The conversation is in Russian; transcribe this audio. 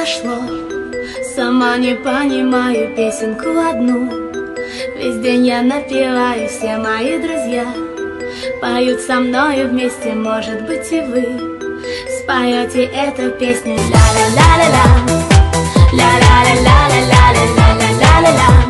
произошло. Сама не понимаю песенку одну. Весь день я напеваю, все мои друзья поют со мною вместе, может быть и вы споете эту песню. Ля-ля-ля-ля-ля, ля-ля-ля-ля-ля-ля-ля-ля-ля-ля.